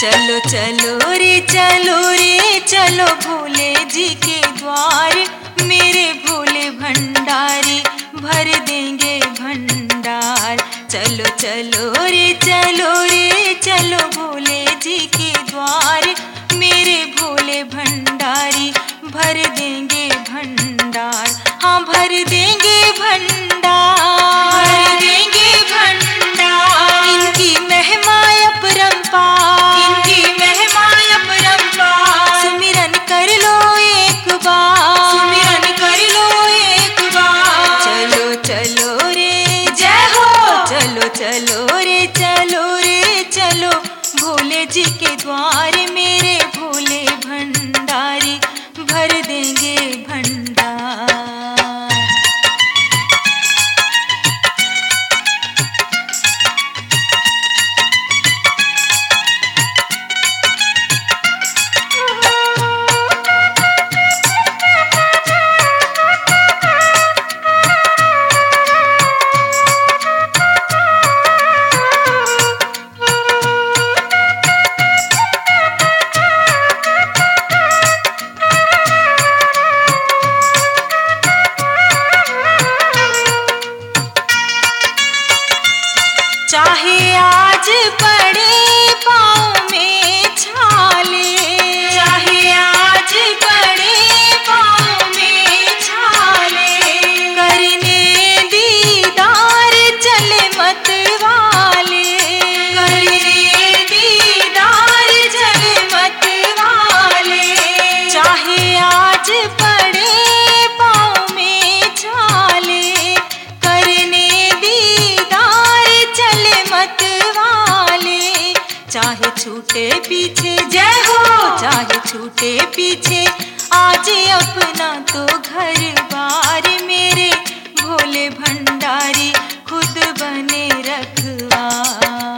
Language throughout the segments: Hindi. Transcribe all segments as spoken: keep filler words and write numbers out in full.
चलो चलो रे चलो रे चलो भोले जी के द्वार, मेरे भोले भंडारी भर देंगे भंडार। चलो चलो रे चलो रे चलो भोले जी के द्वार, मेरे भोले भंडारी भर देंगे भंडार। हाँ भर देंगे भंडार, भर देंगे भंडार। इनकी महिमा अपरंपार, इनकी महिमा अपरंपार। सुमिरन कर लो एक बार, सुमिरन कर लो एक बार। चलो चलो रे जय हो, चलो चलो रे चलो रे चलो भोले जी के द्वार, मेरे भोले भंडारी भर देंगे भंडार। चाहे आज पड़े पाँव में छाले, चाहे आज पड़े पाँव में छाले, करने दीदार चले मत वाले, करने दीदार चले मत वाले। चाहे आज पड़े पाँव में छाले, करने मत वाले। चाहे छूटे पीछे जय हो, चाहे छूटे पीछे आज अपना तो घर बार, मेरे भोले भंडारी खुद बने रखवार।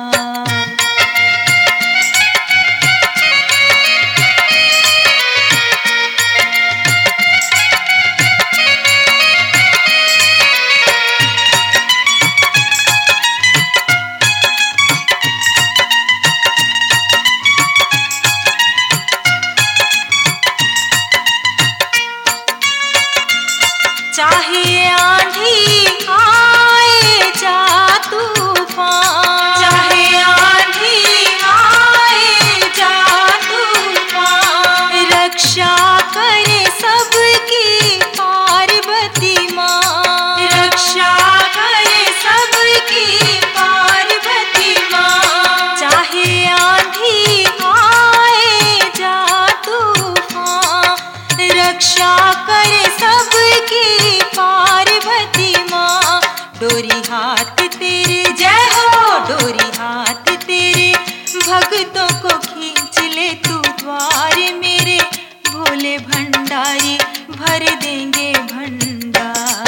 चाहे आंधी आए जा तूफान, चाहे आंधी आए जा तूफान, रक्षा करे सबकी पार्वती माँ, रक्षा करे सबकी पार्वती माँ। चाहे आंधी आए जा तूफान, रक्षा करे सबकी पार्वती माँ। डोरी हाथ तेरे जय हो, डोरी हाथ तेरे भक्तों को खींच ले तू द्वार, मेरे भोले भंडारी भर देंगे भंडार।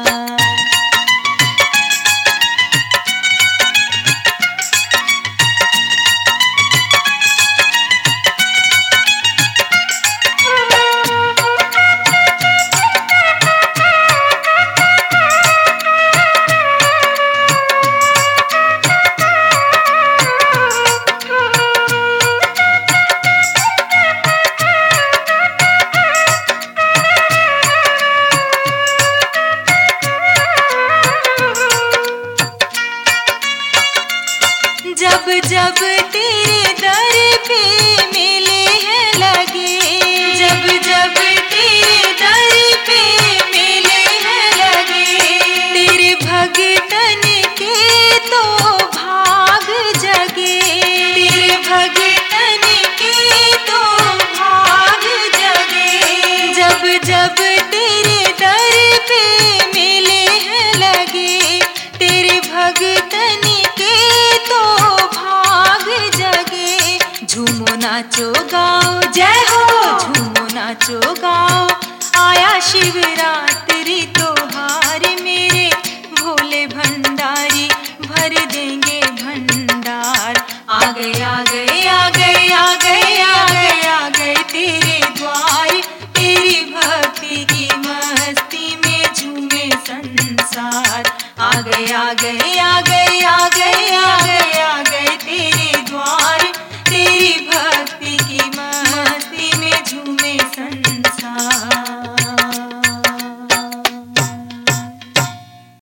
जब जब तेरे दर पे मेले हैं लगे, जब जब तेरे दर पे मेले हैं लगे, तेरे भगतन के तो भाग जगे, तेरे भगतन के तो भाग जगे। जब जब तेरे दर पे मेले हैं लगे, तेरे भगतन के तो भाग जगे। झूमो नाचो गाओ जय हो, झूमो नाचो गाओ, आया शिवरात्रि त्योहार, मेरे भोले भंडारी भर देंगे भंडार। आ गए आ गए आ गए आ गए आ गए आ गए तेरे द्वार, तेरी भक्ति की मस्ती में झूमे संसार। आ गए आ गए आ गए आ गए आ गए आ गए तेरे द्वार, तेरी भर